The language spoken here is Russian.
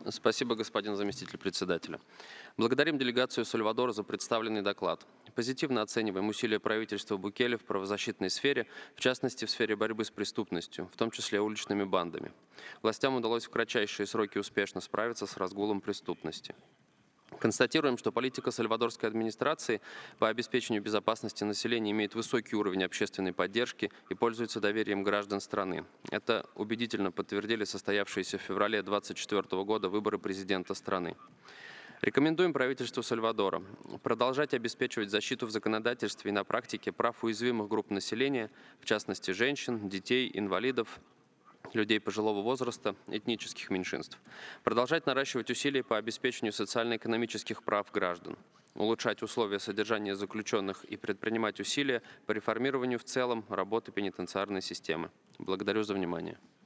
Спасибо, господин заместитель председателя. Благодарим делегацию Сальвадора за представленный доклад. Позитивно оцениваем усилия правительства Букеле в правозащитной сфере, в частности в сфере борьбы с преступностью, в том числе уличными бандами. Властям удалось в кратчайшие сроки успешно справиться с разгулом преступности. Констатируем, что политика сальвадорской администрации по обеспечению безопасности населения имеет высокий уровень общественной поддержки и пользуется доверием граждан страны. Это убедительно подтвердили состоявшиеся в феврале 2024 года выборы президента страны. Рекомендуем правительству Сальвадора продолжать обеспечивать защиту в законодательстве и на практике прав уязвимых групп населения, в частности женщин, детей, инвалидов, людей пожилого возраста, этнических меньшинств. Продолжать наращивать усилия по обеспечению социально-экономических прав граждан. Улучшать условия содержания заключенных и предпринимать усилия по реформированию в целом работы пенитенциарной системы. Благодарю за внимание.